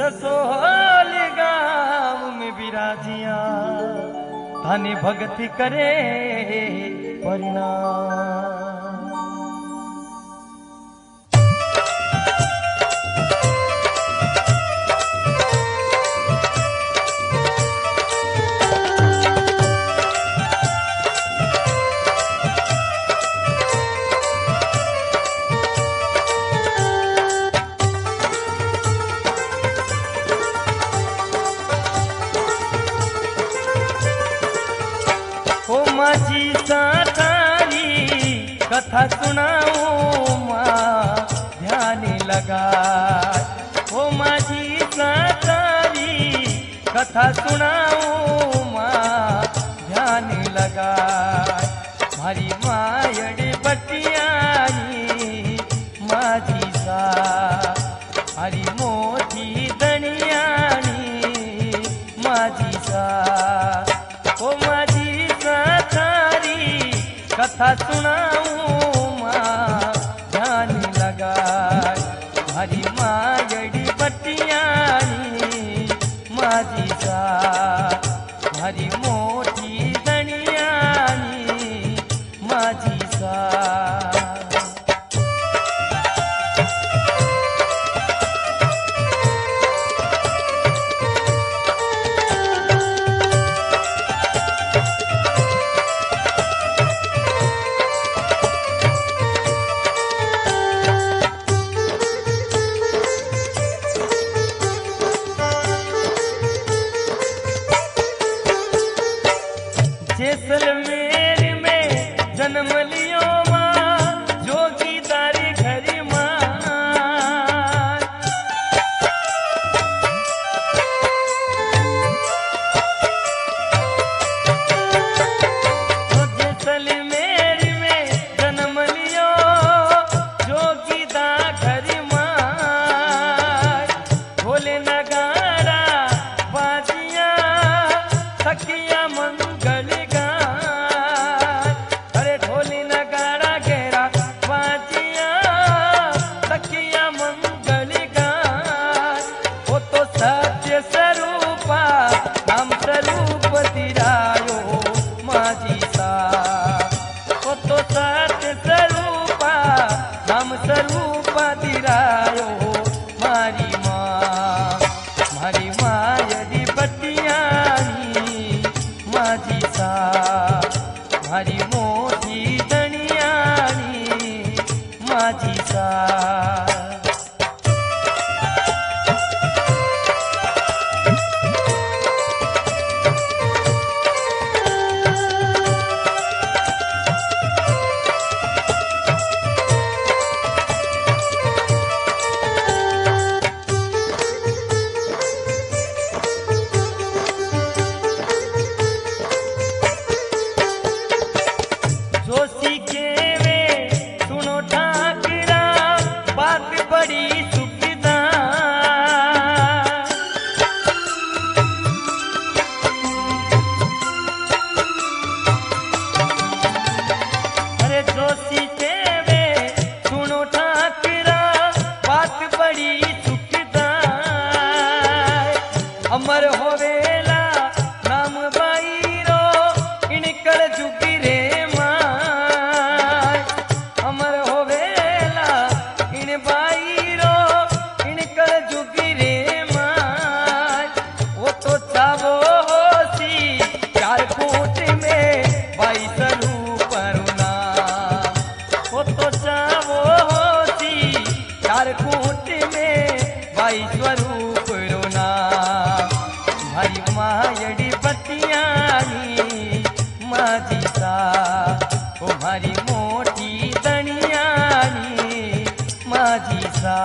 रसोल गाँव में विराजिया थाने भक्ति करे परिणाम। माझी सातारी कथा सुनाऊं माँ ध्यान लगा। ओ माझी सातारी कथा सुनाऊं माँ ध्यान लगा। मारी मायड़ बटियानी माझी सा मारी मोठी दणियानी माझी सा। ओ माझी कथा सुनाऊं माँ ध्यान लगा। हरी मायड़ी बटियानी माझी सा हरी मोठी दणियानी माझी सा। जैसलमेर में जन्म लियो माँ जोगीदारी घरी माँ। जैसलमेर में जन्म लियो जोगीदार घरी माँ। बोले नगारा बाजिया सखिया मंगल स्वरूप दिरायो मारी माँ मारी मायड़ी बटियानी माझी सा मारी मोठी दणियानी माझी सा। जोशी के वे सुनो ठाकरा बात बड़ी सुखदा। अरे जोशी के वे सुनो ठाकरा बात बड़ी सुखदा। अमर होवेला नाम बाईरो इनकर जुगी रे कूट में भाई स्वरूप रोना। भाई मायड़ी बटियानी माझी सा ओ भारी मोटी दणियानी माझी सा।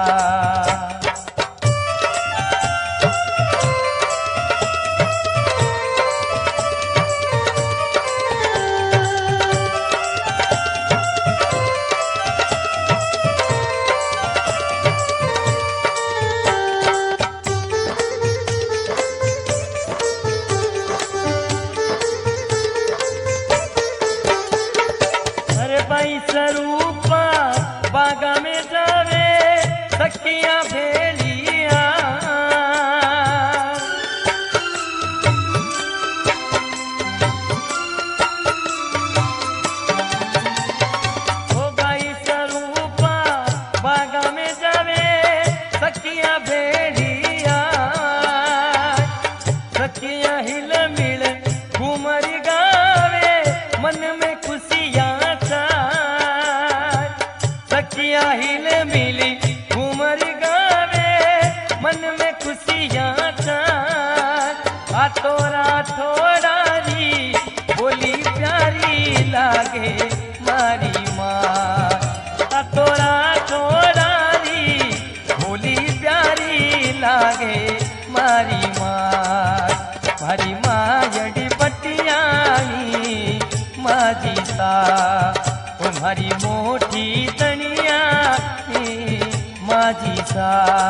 स्वरूपा बागा में जावे सखिया भेलिया। पियाचा तोरा थोड़ारी बोली प्यारी लागे मारी माँ तोरा थोड़ारी बोली प्यारी लागे मारी माँ जड़ी पटियानी माझी सा तुम्हारी मोठी तनिया माझी सा।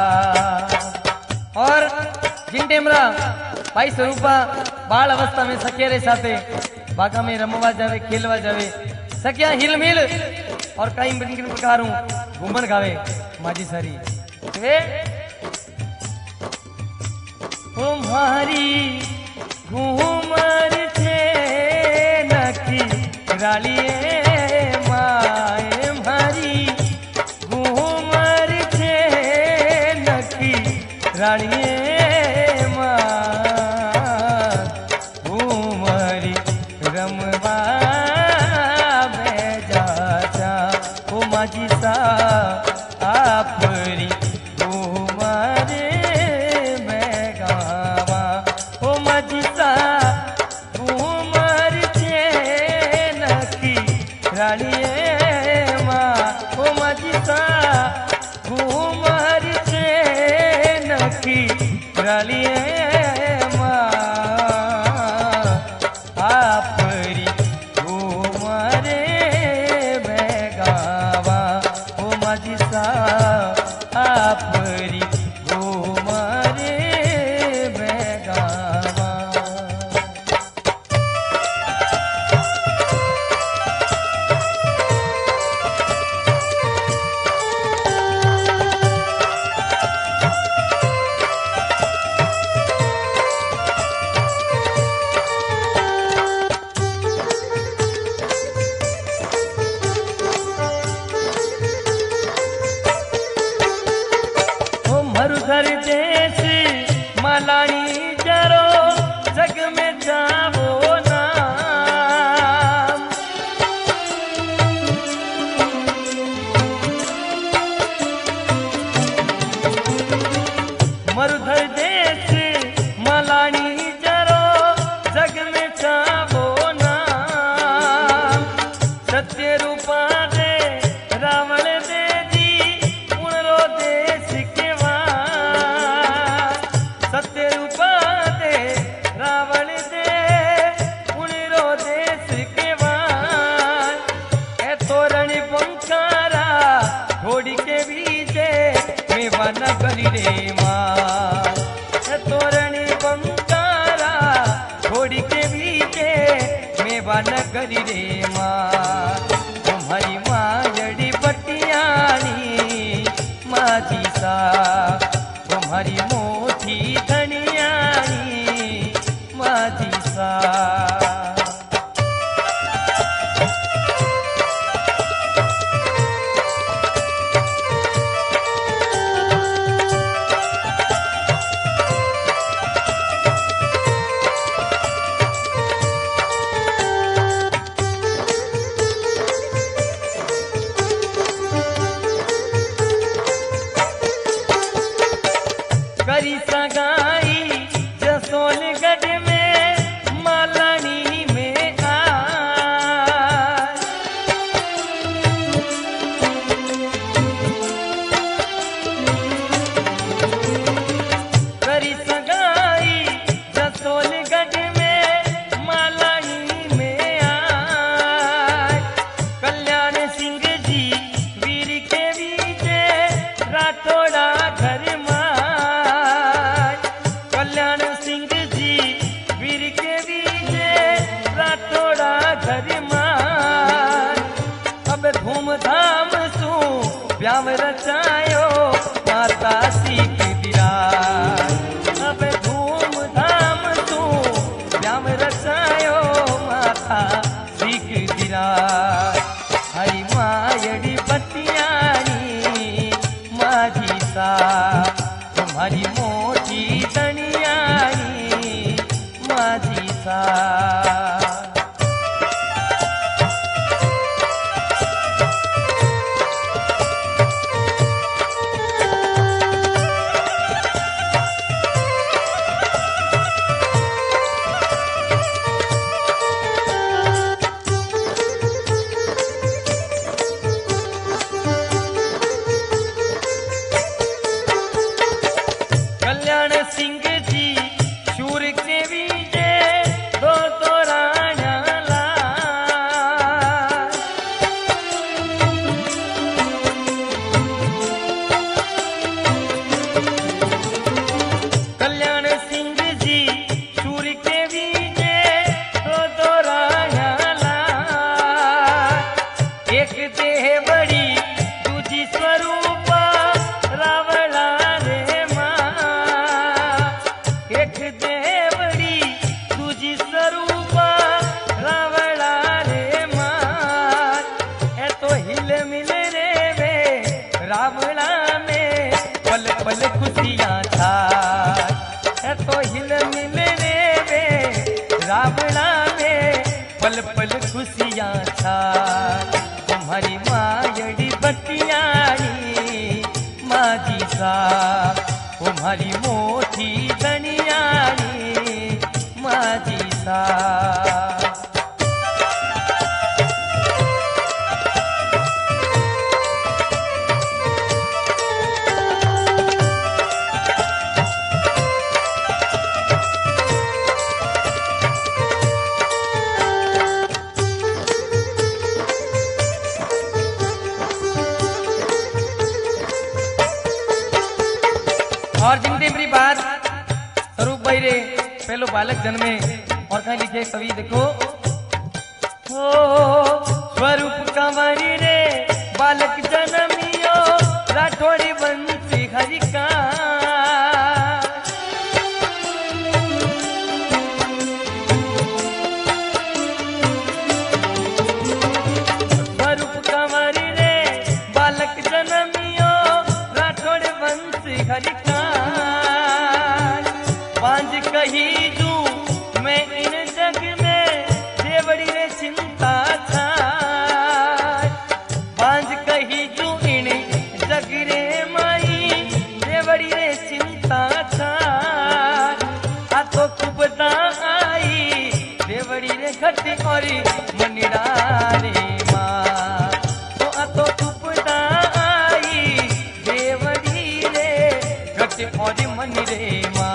और जिन टेमरा भाई स्वरूपा बाल अवस्था में सकेरे साथे बागा में रमवा जावे खेलवा जावे सकिया हिल मिल और कई बिन प्रकार घूमन गावे माझी सारी वे तुम्हारी घूमर छे नखी रालिए माए मारी घूमर छे नखी रालिए घूमरी रमवा बेजा ओ माझी सा आपरी घूमरे बेगावा ओ माझी सा घूमर छे नखी रालिए माँ ओ माझी सा घूमर छे नखी रालिए आपरी घूमरे बेगावा ओ माझी सा आपरी घूमरे बेगावा। मरुधर देश मलानी जरो जग में जावो नाम मरुधर देश मलानी जरो जग में जावो नाम सत्य रूपा दे रावण दे जी उनरो देश सत्य रूपा दे रावण दे उनरो देश के वान ए तोरण पंकारा घोड़ी के बीचे में वन करी रे माँ ए तोरण पंकारा घोड़ी के बीचे में वन करी रे माँ तुम्हारी माँ जड़ी पटियानी माझी सा तुम्हारी मोठी धनियानी माझी सा। करी सगाई जसोलगढ़ में मालानी में करी सगाई जसोलगढ़ में मालानी में कल्याण सिंह जी वीर के बीचे राठौड़ा घर कल्याण सिंह जी वीर के बीचे राठौड़ा घर मान अब धूमधाम सू ब्याह रचायो माता सीख दिराज अब धूमधाम सू ब्याह रचायो माता सीख दिराज हरी मायड़ी पतियानी माझी सा तुम्हारी मोठी तनियानी माझी सा। तुम्हारी मोठी धनियानी माझी सा। और जिनते मेरी बात स्वरूप भाई रे पहलो बालक जन्मे और कहीं लिखे कवि देखो, हो स्वरूप कंवरी रे बालक जन्मियो राठौड़ी बंसी हरि का। स्वरूप कंवरी रे बालक जन्मियो राठौड़ी बंसी हरि का। पांच कही जू मैं इन जग में देवड़ी रे चिंता था। पांच कही जू इन जग रे माई देवड़ी रे चिंता था। आ तो कुबदा आई देवड़ी रे घटी और मनिड़ा रे माँ। तो आ तो कुबदा आई देवड़ी रे घटी और मन रे माँ।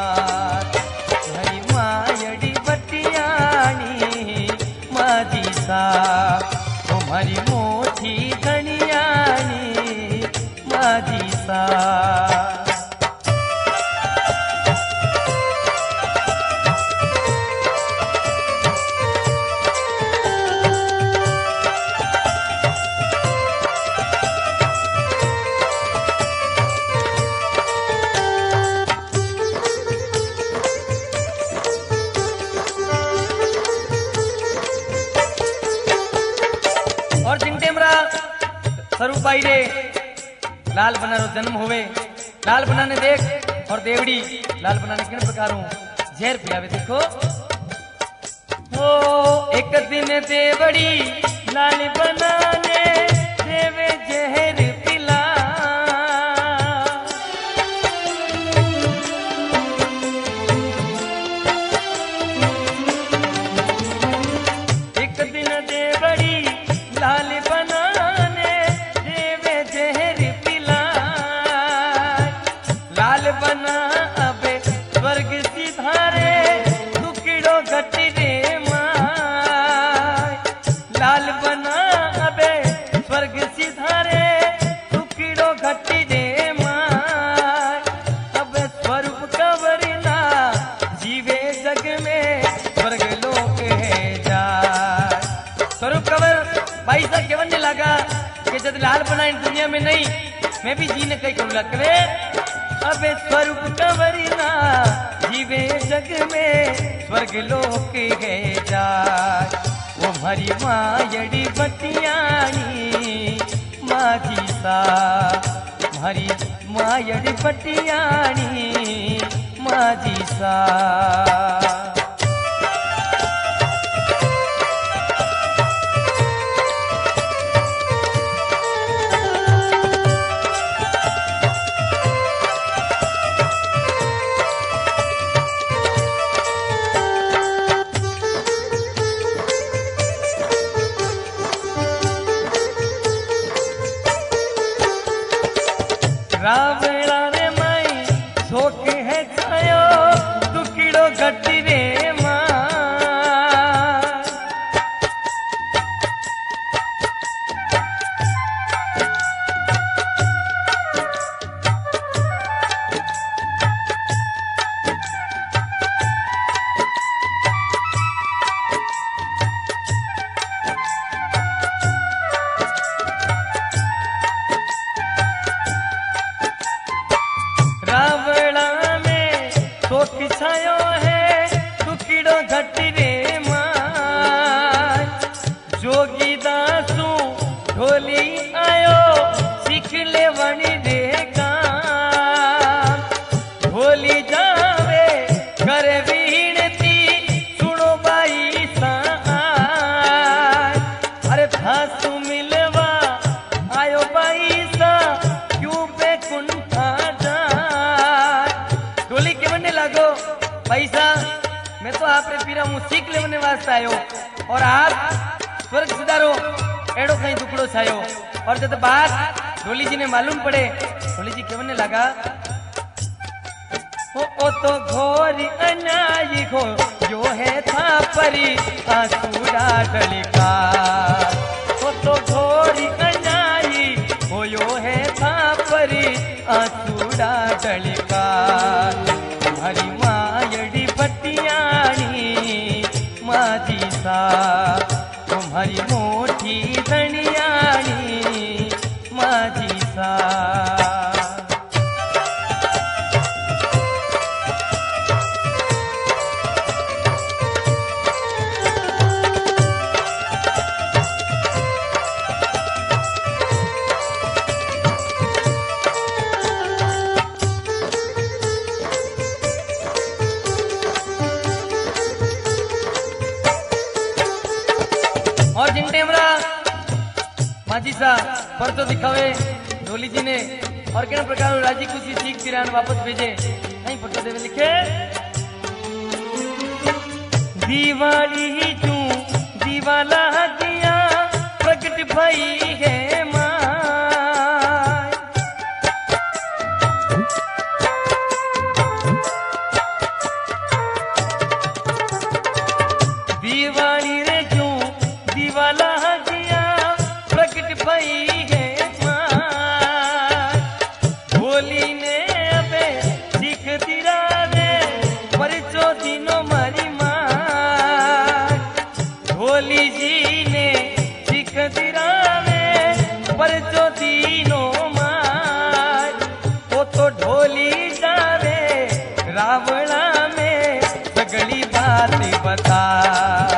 तुम्हारी मोठी धनियानी माझी सा। और जिनते हमरा स्वरूप भाई रे लाल बनारो जन्म होवे। लाल बनाने देख और देवड़ी लाल बनाने किन प्रकारों जहर पियावे देखो। ओ एक दिन देवड़ी लाल बनाने देवे जहर पिला। एक दिन देवड़ी लाल बनाने देवे जहर पिला। लाल बना अबे स्वर्ग सिधारे टुकड़ो घटी रे माय। लाल बना अबे स्वर्ग सिधारे टुकड़ो घटी रे माय। अब स्वरूप कंवरना जीवे जग में स्वर्ग लोक है जाय। स्वरूप कंवर भाई साहब केवन ने लगा कि जब लाल बनाए दुनिया में नहीं मैं भी जीने कई करूँ करे। अबे स्वरूप कंवरना जीवे जग में स्वर्ग लोक है जाय। वो हरी मायड़ी बटियानी माझी सा। हरी मायड़ी बटियानी माझी सा। रावणा रे माई शोक है छायो टुकड़ो घटी रे माँ। रावणा में शोक छायो है टुकड़ो घटी रे माँ। जोगी दासू ढोली आयो सीख ले वणी रे काम। ढोली जावे करे विनती सुनो बाई सा। अरे फांसू मिलवा आयो बाई सा क्यों पे कुंठा जा। पैसा मैं तो आपने पीरा मुँह सीख लेने वास्ते आयो और आप स्वर्ग सुधारो एड़ो कहीं दुकड़ो छायो। और जब बात ढोली जी ने मालूम पड़े, ढोली जी कहने लगा ओ तो घोरी अनाई घो जो है था परी आसूरा डलिका। ओ तो घोरी अनाई हो यो है था परी आसूरा डलिका। हरी मायड़ी भटियाणी माजी सा तुम्हारी मोठी धनियाणी माजी सा। और जिन टेमरा माजी सा परतो दिखावे ढोली जी ने और किन प्रकार राजी खुशी सीख तिरान वापस भेजे। नहीं परतो देवे लिखे दिवाली ही तू दिवाला दिया प्रकट भई है मां। दिवाली रे क्यों दिवाला दिया प्रकट भई है मां। ढोली ने अबे सीख दिरावे परिचो दिनो मारी मां। ढोली जी ने सीख दिरावे परिचो दिनो मां। वो तो ढोली जावे रावणा में सगली बात बता।